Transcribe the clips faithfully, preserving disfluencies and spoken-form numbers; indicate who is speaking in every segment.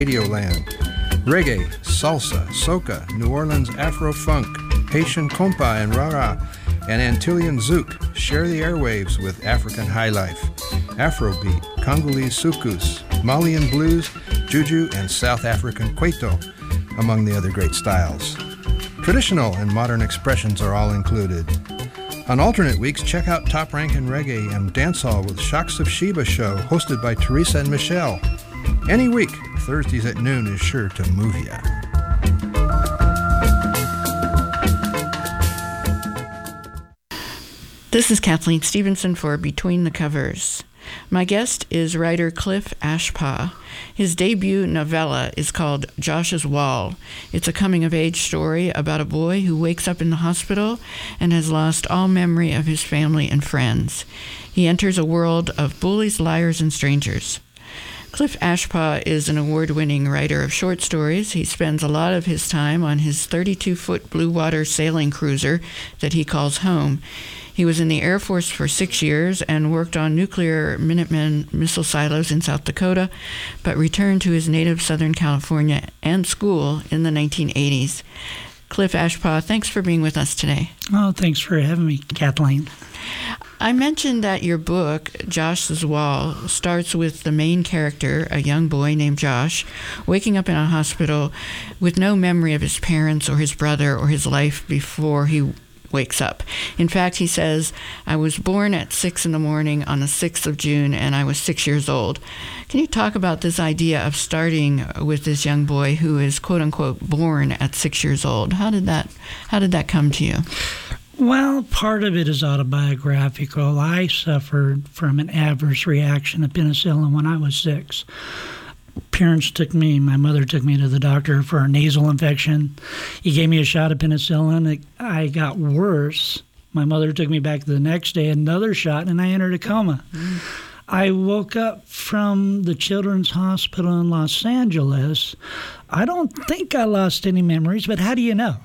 Speaker 1: Radioland. Reggae, salsa, soca, New Orleans Afro-funk, Haitian compa and rara, and Antillean zouk share the airwaves with African highlife, Afrobeat, Congolese soukous, Malian blues, juju, and South African kwaito, among the other great styles. Traditional and modern expressions are all included. On alternate weeks, check out Top Rankin' Reggae and Dancehall with Shocks of Sheba show, hosted by Teresa and Michelle. Any week, Thursdays at noon is sure to move ya.
Speaker 2: This is Kathleen Stevenson for Between the Covers. My guest is writer Cliff Ashpaw. His debut novella is called Josh's Wall. It's a coming-of-age story about a boy who wakes up in the hospital and has lost all memory of his family and friends. He enters a world of bullies, liars, and strangers. Cliff Ashpaw is an award-winning writer of short stories. He spends a lot of his time on his thirty-two foot blue water sailing cruiser that he calls home. He was in the Air Force for six years and worked on nuclear Minuteman missile silos in South Dakota, but returned to his native Southern California and school in the nineteen eighties. Cliff Ashpaw, thanks for being with us today.
Speaker 3: Oh, thanks for having me, Kathleen.
Speaker 2: I mentioned that your book, Josh's Wall, starts with the main character, a young boy named Josh, waking up in a hospital with no memory of his parents or his brother or his life before he wakes up. In fact, he says, I was born at six in the morning on the sixth of June, and I was six years old. Can you talk about this idea of starting with this young boy who is, quote unquote, born at six years old? How did that, how did that come to you?
Speaker 3: Well, part of it is autobiographical. I suffered from an adverse reaction to penicillin when I was six. Parents took me, my mother took me to the doctor for a nasal infection. He gave me a shot of penicillin. It, I got worse. My mother took me back the next day, another shot, and I entered a coma. Mm. I woke up from the Children's Hospital in Los Angeles. I don't think I lost any memories, but how do you know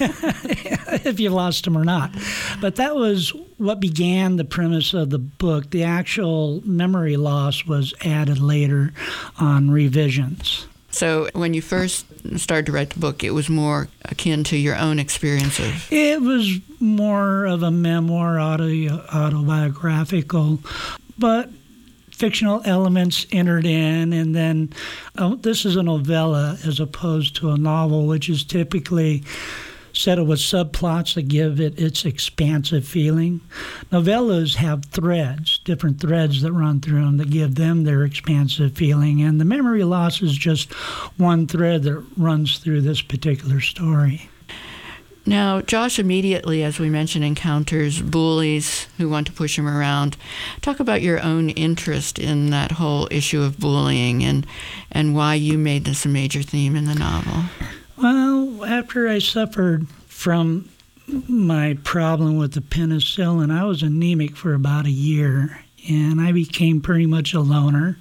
Speaker 3: if you lost them or not? But that was what began the premise of the book. The actual memory loss was added later on revisions.
Speaker 2: So when you first started to write the book, it was more akin to your own experience of...
Speaker 3: It was more of a memoir, auto, autobiographical, but fictional elements entered in, and then uh, this is a novella as opposed to a novel, which is typically set with subplots that give it its expansive feeling. Novellas have threads, different threads that run through them that give them their expansive feeling, and the memory loss is just one thread that runs through this particular story.
Speaker 2: Now, Josh immediately, as we mentioned, encounters bullies who want to push him around. Talk about your own interest in that whole issue of bullying and, and why you made this a major theme in the novel.
Speaker 3: Well, after I suffered from my problem with the penicillin, I was anemic for about a year, and I became pretty much a loner.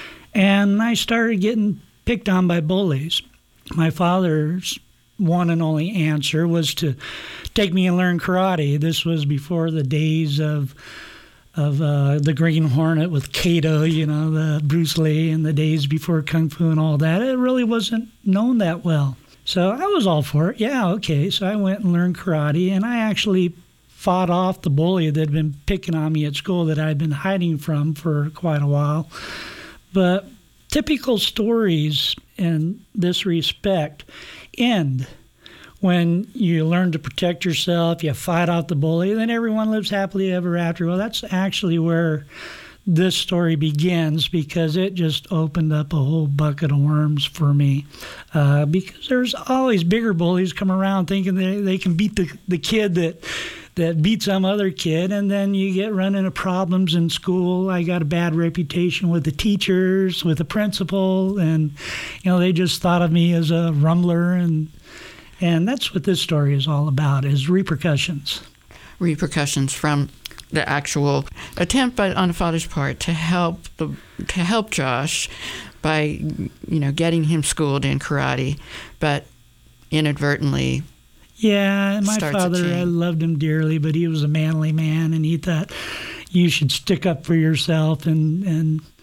Speaker 3: And I started getting picked on by bullies. My father's one and only answer was to take me and learn karate. This was before the days of of uh, the Green Hornet with Kato, you know, the Bruce Lee, and the days before Kung Fu and all that. It really wasn't known that well. So I was all for it. Yeah, okay. So I went and learned karate, and I actually fought off the bully that had been picking on me at school that I'd been hiding from for quite a while. But typical stories in this respect end when you learn to protect yourself, you fight out the bully, then everyone lives happily ever after. Well, that's actually where this story begins, because it just opened up a whole bucket of worms for me. Uh, because there's always bigger bullies come around thinking they, they can beat the, the kid that that beat some other kid, and then you get run into problems in school. I got a bad reputation with the teachers, with the principal, and you know they just thought of me as a rumbler, and and that's what this story is all about, is repercussions. Repercussions
Speaker 2: from the actual attempt by, on the father's part to help the to help Josh by you know getting him schooled in karate, but inadvertently.
Speaker 3: Yeah, my father, I loved him dearly, but he was a manly man, and he thought you should stick up for yourself and, and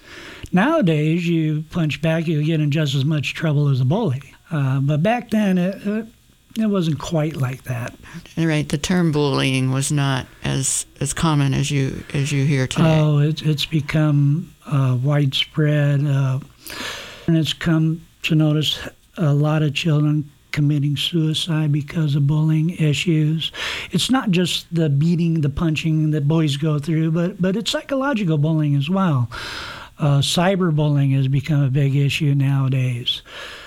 Speaker 3: Nowadays, you punch back, you get in just as much trouble as a bully. Uh, but back then, it, it, it wasn't quite like that.
Speaker 2: Right. The term bullying was not as as common as you as you hear today.
Speaker 3: Oh, it, it's become uh, widespread, uh, and it's come to notice a lot of children committing suicide because of bullying issues. It's not just the beating, the punching that boys go through, but but it's psychological bullying as well. Uh, cyberbullying has become a big issue nowadays.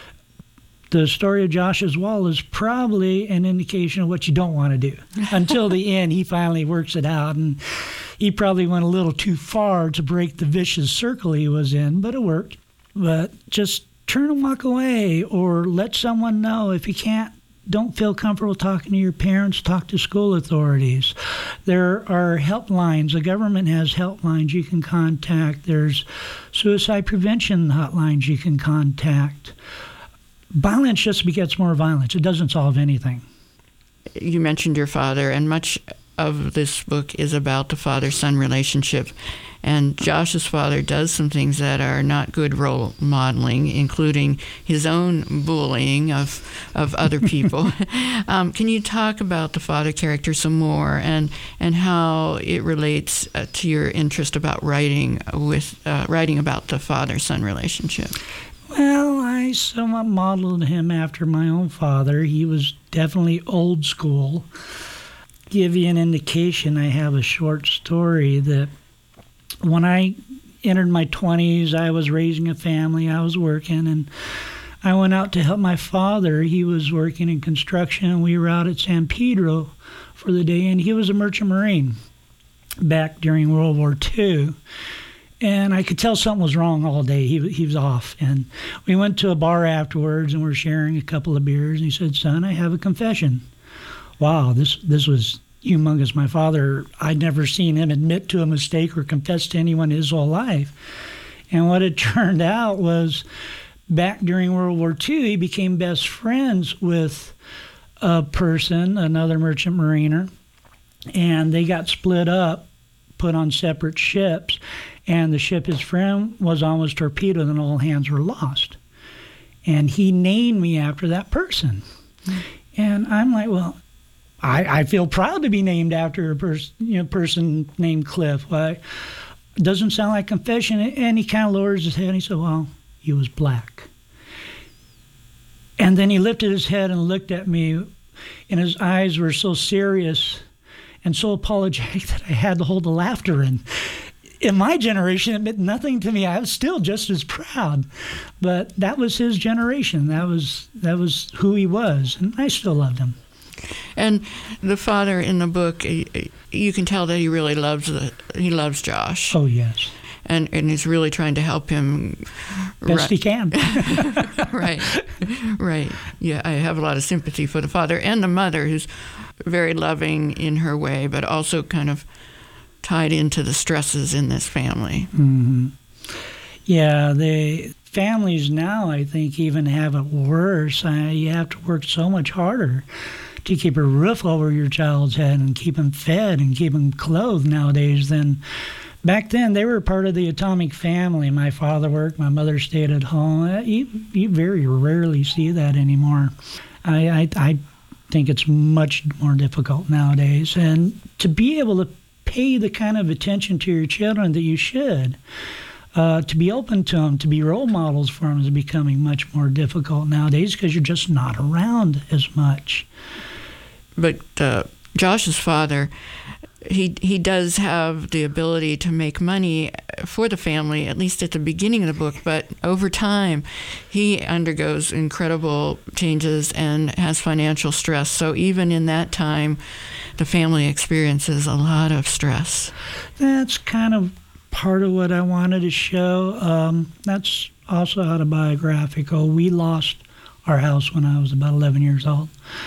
Speaker 3: The story of Josh's Wall is probably an indication of what you don't want to do. Until the end, he finally works it out, and he probably went a little too far to break the vicious circle he was in, but it worked. But just turn and walk away, or let someone know. If you can't, don't feel comfortable talking to your parents, talk to school authorities. There are helplines. The government has helplines you can contact. There's suicide prevention hotlines you can contact. Violence just begets more violence. It doesn't solve anything.
Speaker 2: You mentioned your father, and much of this book is about the father-son relationship. And Josh's father does some things that are not good role modeling, including his own bullying of of other people. um, can you talk about the father character some more, and and how it relates uh, to your interest about writing with uh, writing about the father-son relationship?
Speaker 3: Well, I somewhat modeled him after my own father. He was definitely old school. Give you an indication, I have a short story that when I entered my twenties, I was raising a family, I was working, and I went out to help my father. He was working in construction, and we were out at San Pedro for the day, and he was a merchant marine back during World War Two. And I could tell something was wrong all day. He he was off. And we went to a bar afterwards, and we're sharing a couple of beers. And he said, "Son, I have a confession." Wow, this this was humongous. My father, I'd never seen him admit to a mistake or confess to anyone his whole life. And what it turned out was, back during World War Two, he became best friends with a person, another merchant mariner, and they got split up, put on separate ships. And the ship his friend was on was torpedoed, and all hands were lost. And he named me after that person. Mm-hmm. And I'm like, well, I, I feel proud to be named after a pers- you know, person named Cliff. Well, it doesn't sound like confession. And he kind of lowers his head, and he said, well, he was black. And then he lifted his head and looked at me, and his eyes were so serious and so apologetic that I had to hold the laughter in. In my generation, it meant nothing to me. I was still just as proud, but that was his generation. That was that was who he was, and I still loved him.
Speaker 2: And the father in the book, you can tell that he really loves the he loves Josh.
Speaker 3: Oh yes,
Speaker 2: and and he's really trying to help him
Speaker 3: best he can.
Speaker 2: right, right. Yeah, I have a lot of sympathy for the father and the mother, who's very loving in her way, but also kind of tied into the stresses in this family.
Speaker 3: Mm-hmm. Yeah, the families now, I think, even have it worse. Uh, you have to work so much harder to keep a roof over your child's head and keep them fed and keep them clothed nowadays than back then. They were part of the atomic family. My father worked, my mother stayed at home. Uh, you, you very rarely see that anymore. I, I, I think it's much more difficult nowadays. And to be able to pay the kind of attention to your children that you should, uh, to be open to them, to be role models for them, is becoming much more difficult nowadays because you're just not around as much.
Speaker 2: But uh, Josh's father, he he does have the ability to make money for the family, at least at the beginning of the book, but over time he undergoes incredible changes and has financial stress. So even in that time, the family experiences a lot of stress.
Speaker 3: That's kind of part of what I wanted to show. Um, that's also autobiographical. We lost our house when I was about eleven years old.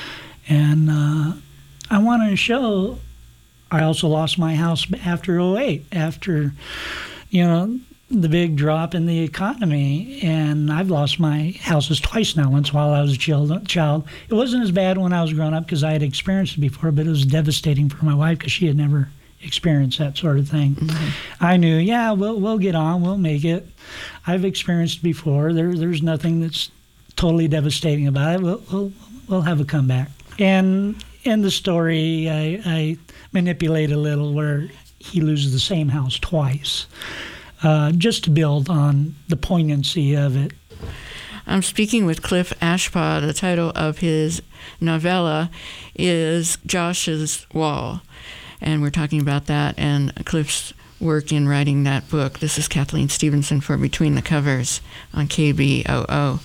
Speaker 3: And uh, I wanted to show I also lost my house after oh eight, after, you know, the big drop in the economy. And I've lost my houses twice now, once while I was a child. It wasn't as bad when I was growing up because I had experienced it before, but it was devastating for my wife because she had never experienced that sort of thing. Mm-hmm. I knew, yeah, we'll we'll get on, we'll make it. I've experienced before. There there's nothing that's totally devastating about it. We'll we'll, we'll have a comeback. And in the story, I, I manipulate a little where he loses the same house twice, uh, just to build on the poignancy of it.
Speaker 2: I'm speaking with Cliff Ashpaugh. The title of his novella is Josh's Wall, and we're talking about that and Cliff's work in writing that book. This is Kathleen Stevenson for Between the Covers on K B O O.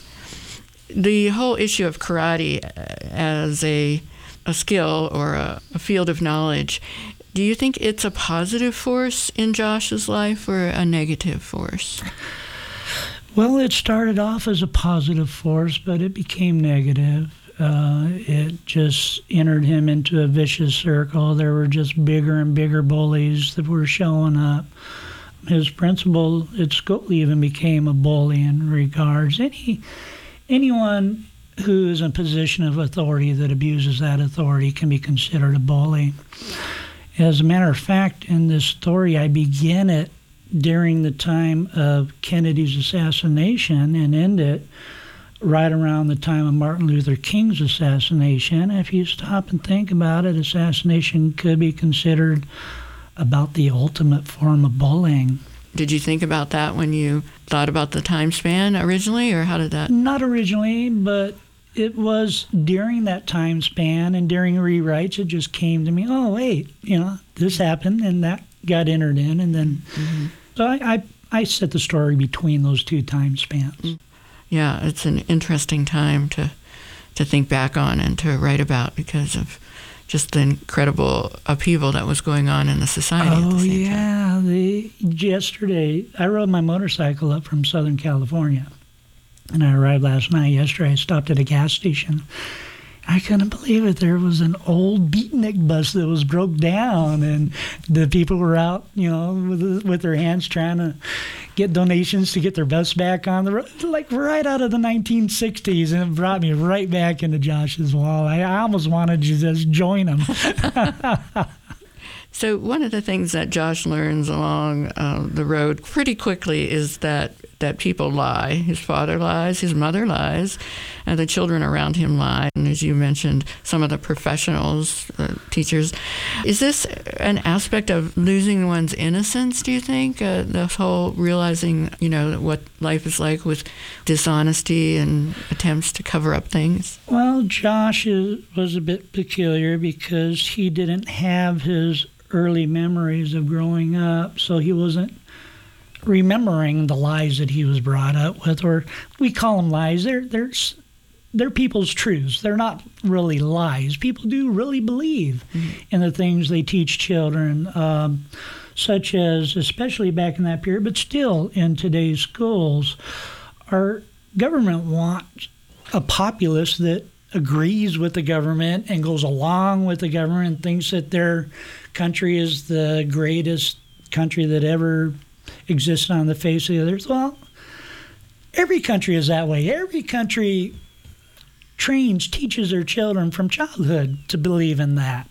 Speaker 2: The whole issue of karate as a a skill or a, a field of knowledge, do you think it's a positive force in Josh's life or a negative force?
Speaker 3: Well, it started off as a positive force, but it became negative. Uh, it just entered him into a vicious circle. There were just bigger and bigger bullies that were showing up. His principal at school even became a bully in regards. Any anyone who is in a position of authority that abuses that authority can be considered a bully. As a matter of fact, in this story, I begin it during the time of Kennedy's assassination and end it right around the time of Martin Luther King's assassination. If you stop and think about it, assassination could be considered about the ultimate form of bullying.
Speaker 2: Did you think about that when you thought about the time span originally, or how did that?
Speaker 3: Not originally, but it was during that time span and during rewrites, it just came to me, oh, wait, you know, this happened and that got entered in. And then, mm-hmm. so I, I, I set the story between those two time spans.
Speaker 2: Yeah, it's an interesting time to to think back on and to write about because of just the incredible upheaval that was going on in the society
Speaker 3: oh,
Speaker 2: at the same
Speaker 3: yeah.
Speaker 2: time.
Speaker 3: The, yesterday, I rode my motorcycle up from Southern California, and I arrived last night. Yesterday, I stopped at a gas station. I couldn't believe it. There was an old beatnik bus that was broke down, and the people were out, you know, with with their hands trying to get donations to get their bus back on the road, like right out of the nineteen sixties, and it brought me right back into Josh's Wall. I, I almost wanted to just join him.
Speaker 2: So one of the things that Josh learns along uh, the road pretty quickly is that, that people lie. His father lies, his mother lies, and the children around him lie. And as you mentioned, some of the professionals, uh, teachers. Is this an aspect of losing one's innocence, do you think? Uh, the whole realizing, you know, what life is like with dishonesty and attempts to cover up things?
Speaker 3: Well, Josh is, was a bit peculiar because he didn't have his early memories of growing up, so he wasn't remembering the lies that he was brought up with, or we call them lies. They're, they're, they're people's truths. They're not really lies. People do really believe mm-hmm. in the things they teach children, um, such as, especially back in that period, but still in today's schools, our government wants a populace that agrees with the government and goes along with the government and thinks that their country is the greatest country that ever existed on the face of the earth. Well, every country is that way. Every country trains, teaches their children from childhood to believe in that.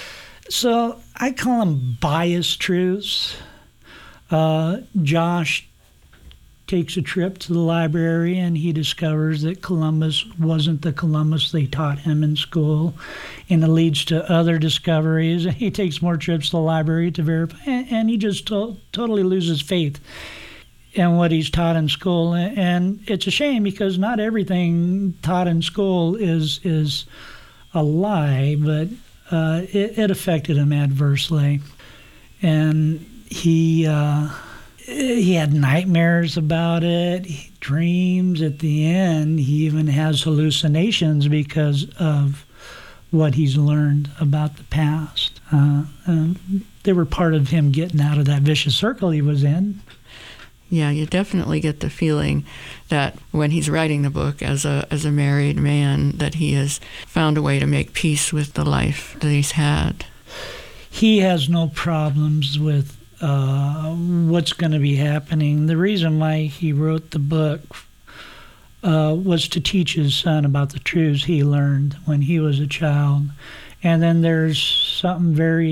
Speaker 3: So I call them biased truths. Uh, Josh takes a trip to the library and he discovers that Columbus wasn't the Columbus they taught him in school, and it leads to other discoveries. And he takes more trips to the library to verify, and, and he just to- totally loses faith in what he's taught in school. And it's a shame because not everything taught in school is is a lie, but uh, it, it affected him adversely, and he. Uh, He had nightmares about it, he dreams. At the end, he even has hallucinations because of what he's learned about the past. Uh, they were part of him getting out of that vicious circle he was in.
Speaker 2: Yeah, you definitely get the feeling that when he's writing the book as a as a married man, that he has found a way to make peace with the life that he's had.
Speaker 3: He has no problems with Uh, what's going to be happening. The reason why he wrote the book uh, was to teach his son about the truths he learned when he was a child. And then there's something very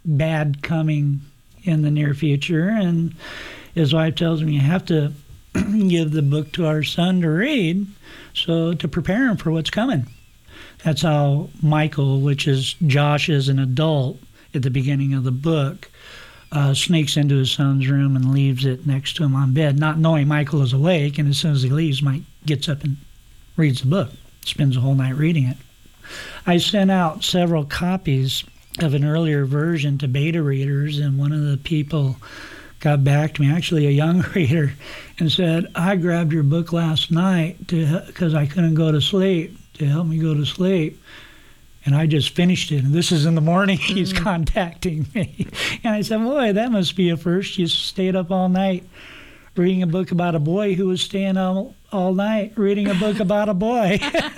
Speaker 3: bad coming in the near future. And his wife tells him, you have to give the book to our son to read, so to prepare him for what's coming. That's how Michael, which is Josh as an adult at the beginning of the book, uh, sneaks into his son's room and leaves it next to him on bed, not knowing Michael is awake. And as soon as he leaves, Mike gets up and reads the book, spends the whole night reading it. I sent out several copies of an earlier version to beta readers, and one of the people got back to me, actually a young reader, and said, I grabbed your book last night because I couldn't go to sleep, to help me go to sleep. And I just finished it. And this is in the morning he's mm-hmm. contacting me. And I said, boy, that must be a first. You stayed up all night reading a book about a boy who was staying all, all night reading a book about a boy.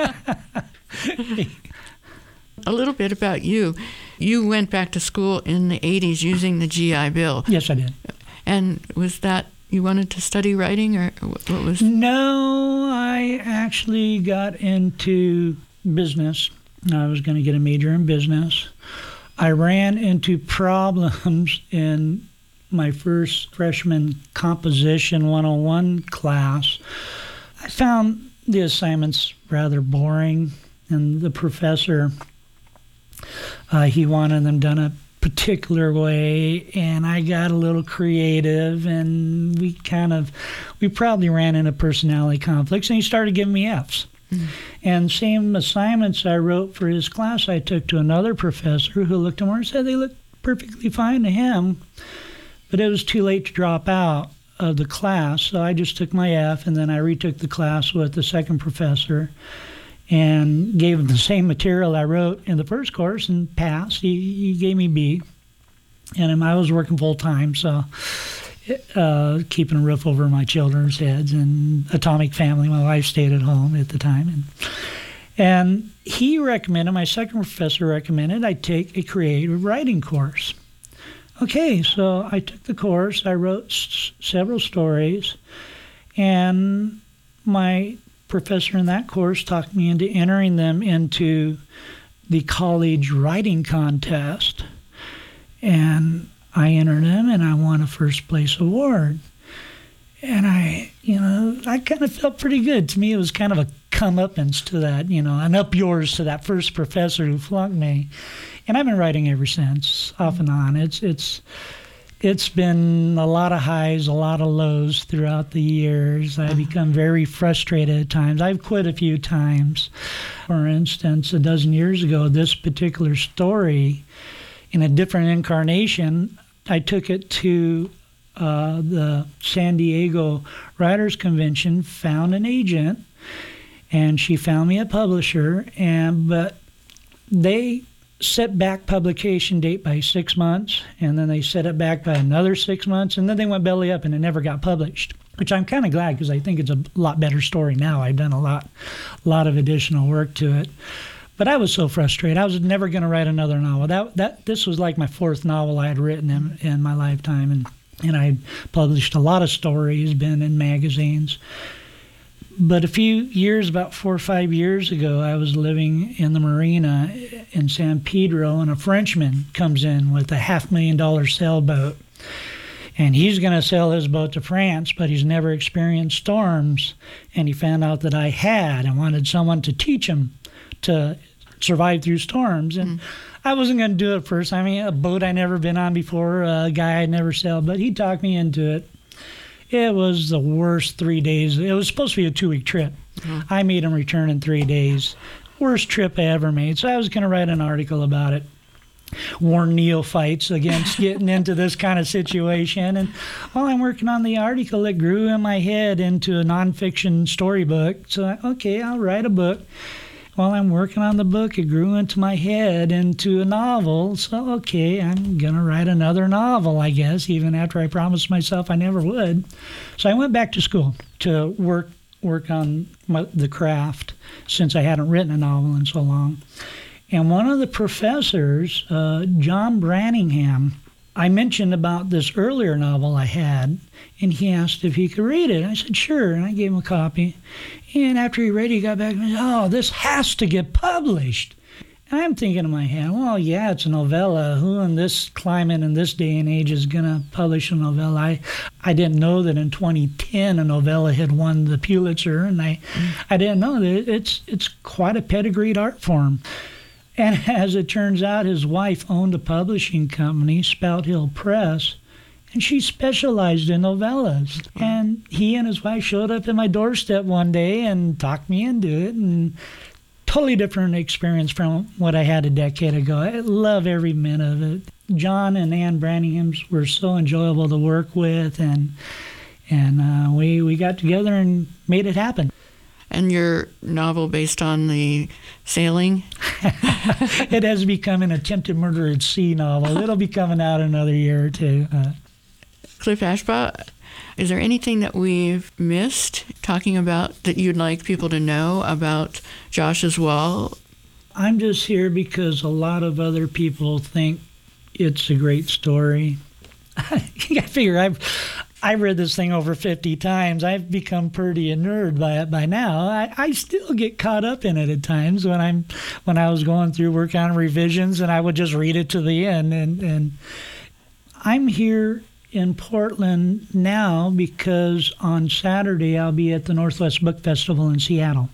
Speaker 2: A little bit about you. You went back to school in the eighties using the G I Bill.
Speaker 3: Yes, I did.
Speaker 2: And was that, you wanted to study writing, or what was?
Speaker 3: No, I actually got into business. I was going to get a major in business. I ran into problems in my first freshman composition one oh one class. I found the assignments rather boring, and the professor, uh, he wanted them done a particular way, and I got a little creative, and we kind of, we probably ran into personality conflicts, and he started giving me F's. Mm-hmm. And same assignments I wrote for his class, I took to another professor who looked at them and said they looked perfectly fine to him, but it was too late to drop out of the class, so I just took my F, and then I retook the class with the second professor and gave him the same material I wrote in the first course and passed. He, he gave me B. And I was working full-time, so uh, keeping a roof over my children's heads, and atomic family. My wife stayed at home at the time. And, and he recommended, my second professor recommended, I take a creative writing course. Okay, so I took the course. I wrote s- several stories, and my professor in that course talked me into entering them into the college writing contest. And I entered them, and I won a first place award. And I, you know, I kind of felt pretty good. To me, it was kind of a comeuppance to that, you know, an up yours to that first professor who flunked me. And I've been writing ever since, off and on. It's, it's, It's been a lot of highs, a lot of lows throughout the years. I've become very frustrated at times. I've quit a few times. For instance, a dozen years ago, this particular story, in a different incarnation, I took it to uh, the San Diego Writers Convention, found an agent, and she found me a publisher, and but they set back publication date by six months, and then they set it back by another six months, and then they went belly up, and it never got published, which I'm kind of glad, because I think it's a lot better story now. I've done a lot, lot of additional work to it. But I was so frustrated. I was never going to write another novel. That that This was like my fourth novel I had written in, in my lifetime, and, and I published a lot of stories, been in magazines. But a few years, about four or five years ago, I was living in the marina in San Pedro, and a Frenchman comes in with a half million dollar sailboat. And he's going to sell his boat to France, but he's never experienced storms. And he found out that I had and wanted someone to teach him to survive through storms. And mm. I wasn't going to do it first. I mean, a boat I'd never been on before, a guy I'd never sailed, but he talked me into it. It was the worst three days. It was supposed to be a two-week trip. Mm-hmm. I made him return in three days. Worst trip I ever made. So I was going to write an article about it. Warn neophytes against getting into this kind of situation. And while I'm working on the article, it grew in my head into a nonfiction storybook. So, okay, I'll write a book. While I'm working on the book, it grew into my head into a novel. So, okay, I'm going to write another novel, I guess, even after I promised myself I never would. So I went back to school to work work on my, the craft, since I hadn't written a novel in so long. And one of the professors, uh, John Branningham, I mentioned about this earlier novel I had, and he asked if he could read it. I said, sure, and I gave him a copy. And after he read it, he got back and said, oh, this has to get published. And I'm thinking in my head, well, yeah, it's a novella. Who in this climate in this day and age is going to publish a novella? I, I didn't know that in twenty ten a novella had won the Pulitzer, and I, mm. I didn't know that it's it's quite a pedigreed art form. And as it turns out, his wife owned a publishing company, Spout Hill Press, and she specialized in novellas. Mm. And he and his wife showed up at my doorstep one day and talked me into it, and totally different experience from what I had a decade ago. I love every minute of it. John and Anne Branninghams were so enjoyable to work with, and and uh, we we got together and made it happen.
Speaker 2: And your novel based on the sailing?
Speaker 3: It has become an attempted murder at sea novel. It'll be coming out in another year or two. Uh,
Speaker 2: Cliff Ashbaugh, is there anything that we've missed talking about that you'd like people to know about Josh's Wall?
Speaker 3: I'm just here because a lot of other people think it's a great story. I figure I've I've read this thing over fifty times. I've become pretty a nerd by it by now. I, I still get caught up in it at times when I'm when I was going through work on revisions, and I would just read it to the end. And, and I'm here in Portland now because on Saturday I'll be at the Northwest Book Festival in Seattle.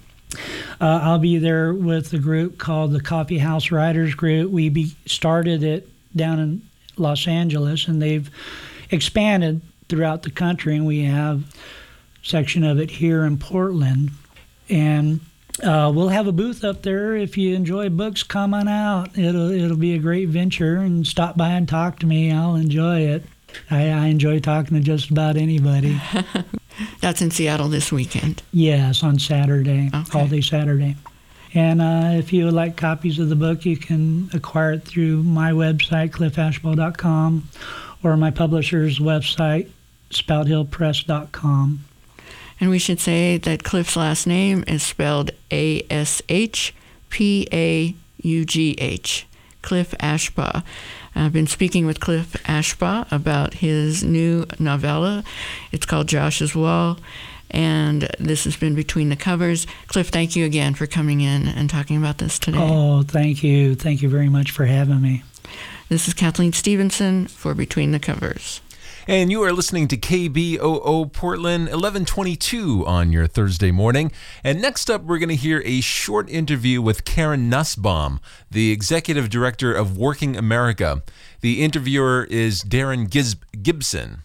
Speaker 3: Uh, I'll be there with a group called the Coffee House Writers Group. We be, started it down in Los Angeles, and they've expanded throughout the country, and we have a section of it here in Portland. And uh, we'll have a booth up there. If you enjoy books, come on out. It'll it'll be a great venture, and stop by and talk to me. I'll enjoy it. I, I enjoy talking to just about anybody.
Speaker 2: That's in Seattle this weekend?
Speaker 3: Yes, on Saturday,
Speaker 2: okay.
Speaker 3: all day Saturday. And uh, if you would like copies of the book, you can acquire it through my website, cliff ashbaugh dot com, or my publisher's website, spout hill press dot com.
Speaker 2: And we should say that Cliff's last name is spelled A S H P A U G H, Cliff Ashbaugh. I've been speaking with Cliff Ashbaugh about his new novella. It's called Josh's Wall, and this has been Between the Covers. Cliff, thank you again for coming in and talking about this today.
Speaker 3: Oh, thank you. Thank you very much for having me.
Speaker 2: This is Kathleen Stevenson for Between the Covers.
Speaker 4: And you are listening to K B O O Portland, eleven twenty-two on your Thursday morning. And next up, we're going to hear a short interview with Karen Nussbaum, the executive director of Working America. The interviewer is Darren Gis- Gibson.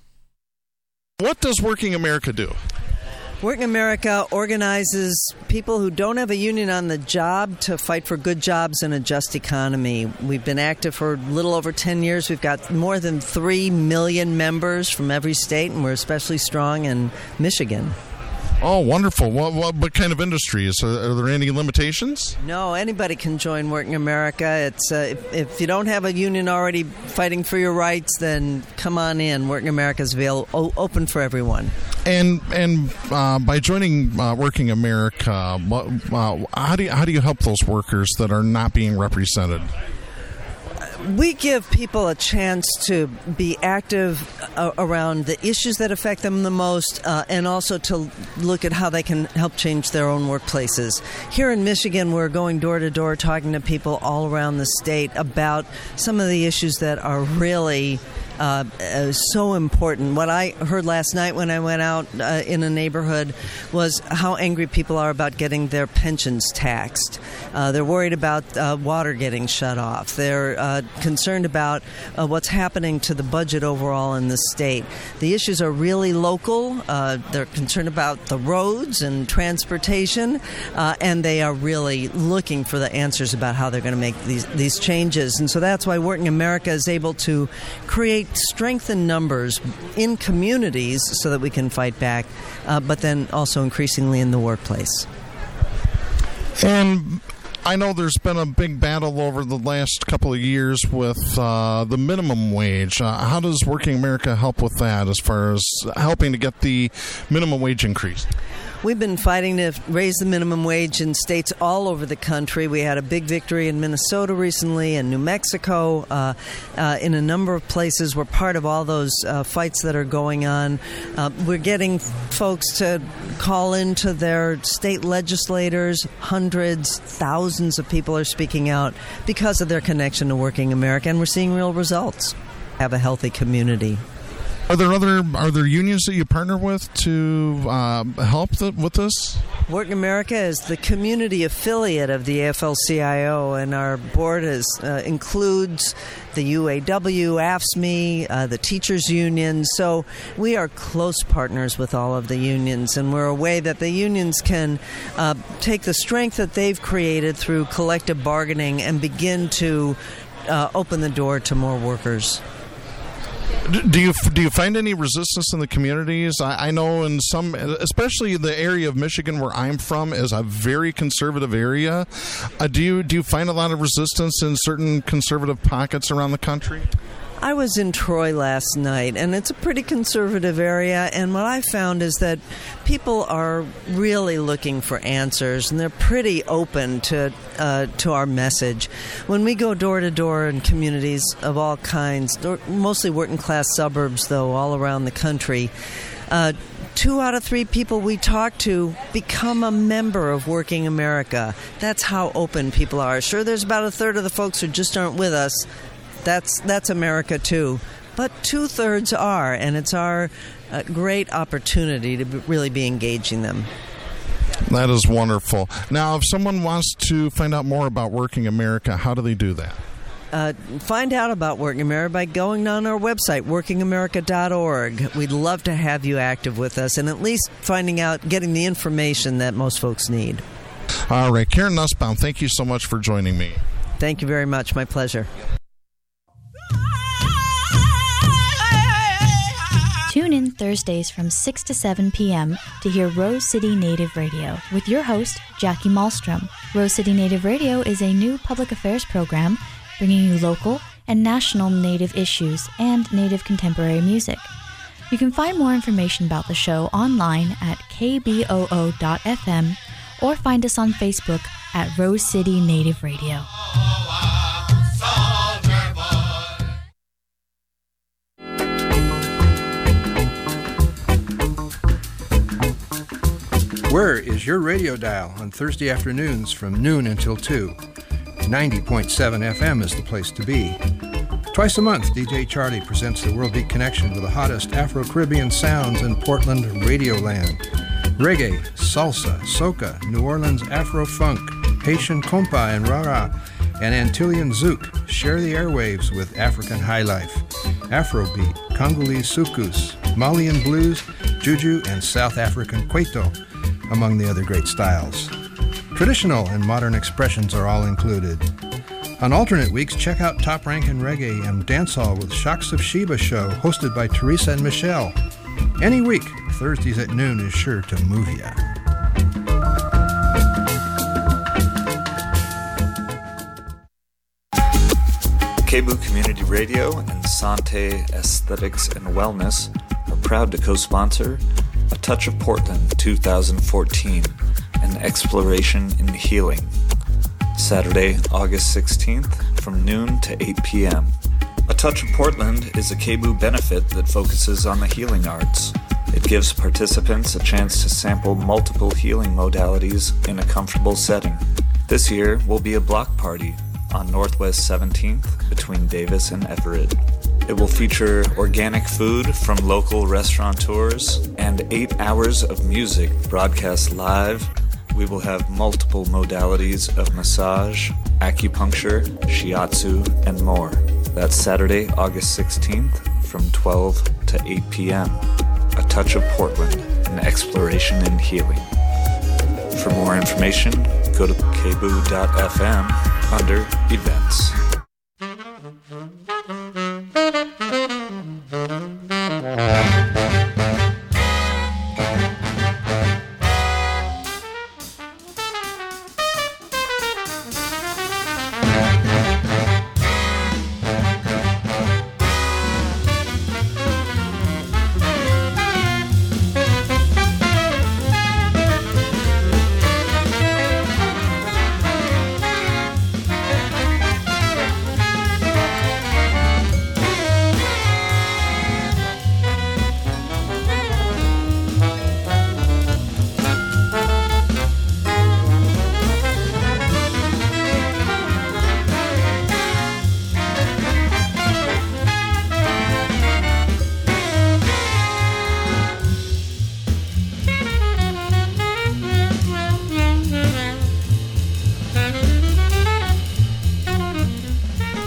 Speaker 5: What does Working America do?
Speaker 6: Working America organizes people who don't have a union on the job to fight for good jobs and a just economy. We've been active for a little over ten years. We've got more than three million members from every state, and we're especially strong in Michigan.
Speaker 5: Oh, wonderful. What, what, what kind of industries? Are, are there any limitations?
Speaker 6: No, anybody can join Working America. It's uh, if, if you don't have a union already fighting for your rights, then come on in. Working America is available, open for everyone.
Speaker 5: And and uh, by joining uh, Working America, uh, how do you, how do you help those workers that are not being represented?
Speaker 6: We give people a chance to be active uh, around the issues that affect them the most, uh, and also to look at how they can help change their own workplaces. Here in Michigan, we're going door to door talking to people all around the state about some of the issues that are really Uh, uh, so important. What I heard last night when I went out uh, in a neighborhood was how angry people are about getting their pensions taxed. Uh, they're worried about uh, water getting shut off. They're uh, concerned about uh, what's happening to the budget overall in the state. The issues are really local. Uh, they're concerned about the roads and transportation, uh, and they are really looking for the answers about how they're going to make these, these changes. And so that's why Working America is able to create strength in numbers in communities so that we can fight back, uh, but then also increasingly in the workplace.
Speaker 5: And I know there's been a big battle over the last couple of years with uh, the minimum wage. Uh, how does Working America help with that as far as helping to get the minimum wage increased?
Speaker 6: We've been fighting to raise the minimum wage in states all over the country. We had a big victory in Minnesota recently, and New Mexico, uh, uh, in a number of places. We're part of all those uh, fights that are going on. Uh, we're getting folks to call into their state legislators. Hundreds, thousands of people are speaking out because of their connection to Working America, and we're seeing real results. Have a healthy community.
Speaker 5: Are there other are there unions that you partner with to uh, help the, with this?
Speaker 6: Working America is the community affiliate of the A F L C I O, and our board is, uh, includes the U A W, A F S M E, uh, the teachers union. So we are close partners with all of the unions, and we're a way that the unions can uh, take the strength that they've created through collective bargaining and begin to uh, open the door to more workers.
Speaker 5: Do you do you find any resistance in the communities? I, I know in some, especially the area of Michigan where I'm from, is a very conservative area. Uh, do you do you find a lot of resistance in certain conservative pockets around the country?
Speaker 6: I was in Troy last night, and it's a pretty conservative area, and what I found is that people are really looking for answers, and they're pretty open to uh, to our message. When we go door to door in communities of all kinds, mostly working class suburbs, though, all around the country, uh, two out of three people we talk to become a member of Working America. That's how open people are. Sure, there's about a third of the folks who just aren't with us. That's that's America too, but two-thirds are, and it's our uh, great opportunity to be, really be engaging them.
Speaker 5: That is wonderful. Now, if someone wants to find out more about Working America, how do they do that?
Speaker 6: Uh, find out about Working America by going on our website, working america dot org. We'd love to have you active with us, and at least finding out, getting the information that most folks need.
Speaker 5: All right, Karen Nussbaum, thank you so much for joining me.
Speaker 6: Thank you very much. My pleasure.
Speaker 7: Tune in Thursdays from six to seven p.m. to hear Rose City Native Radio with your host, Jackie Malmstrom. Rose City Native Radio is a new public affairs program bringing you local and national Native issues and Native contemporary music. You can find more information about the show online at k b o o dot f m or find us on Facebook at Rose City Native Radio.
Speaker 1: Where is your radio dial on Thursday afternoons from noon until two? ninety point seven F M is the place to be. Twice a month, D J Charlie presents the World Beat Connection with the hottest Afro-Caribbean sounds in Portland Radioland. Reggae, salsa, soca, New Orleans Afro-funk, Haitian compa and rara, and Antillean zouk share the airwaves with African high life, Afrobeat, Congolese soukous, Malian blues, juju, and South African kwaito, among the other great styles. Traditional and modern expressions are all included. On alternate weeks, check out Top Rankin' Reggae and Dancehall with Shocks of Sheba show, hosted by Teresa and Michelle. Any week, Thursdays at noon is sure to move ya.
Speaker 8: K B O O Community Radio and Sante Aesthetics and Wellness are proud to co-sponsor A Touch of Portland two thousand fourteen, an exploration in healing. Saturday, August sixteenth, from noon to eight p.m. A Touch of Portland is a K B O O benefit that focuses on the healing arts. It gives participants a chance to sample multiple healing modalities in a comfortable setting. This year will be a block party on Northwest seventeenth between Davis and Everett. It will feature organic food from local restaurateurs and eight hours of music broadcast live. We will have multiple modalities of massage, acupuncture, shiatsu, and more. That's Saturday, August sixteenth from twelve to eight p.m. A Touch of Portland, an exploration in healing. For more information, go to k b o o dot f m under Events.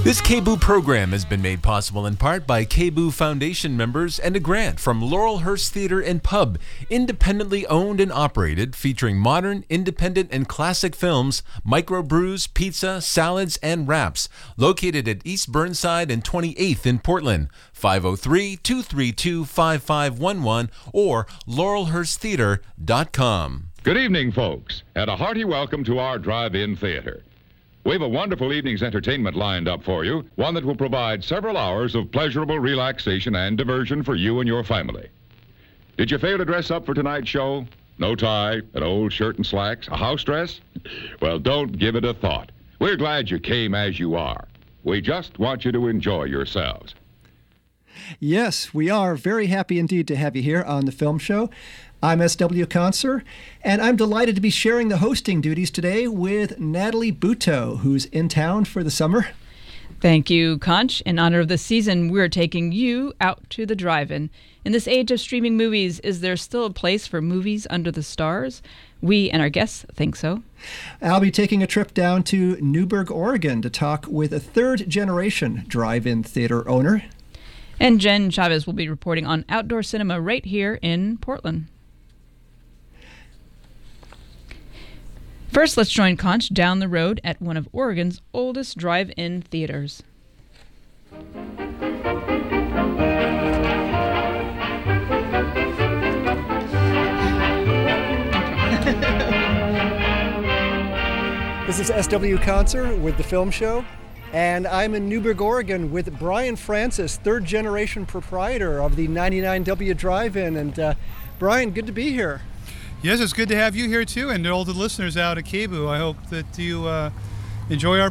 Speaker 4: This K B O O program has been made possible in part by K B O O Foundation members and a grant from Laurelhurst Theater and Pub, independently owned and operated, featuring modern, independent, and classic films, microbrews, pizza, salads, and wraps, located at East Burnside and twenty-eighth in Portland. five oh three, two three two, five five one one or laurelhurst theater dot com.
Speaker 9: Good evening, folks, and a hearty welcome to our drive-in theater. We have a wonderful evening's entertainment lined up for you, one that will provide several hours of pleasurable relaxation and diversion for you and your family. Did you fail to dress up for tonight's show? No tie, an old shirt and slacks, a house dress? Well, don't give it a thought. We're glad you came as you are. We just want you to enjoy yourselves.
Speaker 10: Yes, we are very happy indeed to have you here on the film show. I'm S W Conser, and I'm delighted to be sharing the hosting duties today with Natalie Butow, who's in town for the summer.
Speaker 11: Thank you, Conch. In honor of the season, we're taking you out to the drive-in. In this age of streaming movies, is there still a place for movies under the stars? We and our guests think so.
Speaker 10: I'll be taking a trip down to Newberg, Oregon to talk with a third-generation drive-in theater owner.
Speaker 11: And Jen Chavez will be reporting on outdoor cinema right here in Portland. First, let's join Conch down the road at one of Oregon's oldest drive-in theaters.
Speaker 10: This is S W Conser with the film show, and I'm in Newberg, Oregon with Brian Francis, third-generation proprietor of the ninety-nine W Drive-In. And uh, Brian, good to be here.
Speaker 12: Yes, it's good to have you here too, and all the listeners out at K B O O. I hope that you uh, enjoy our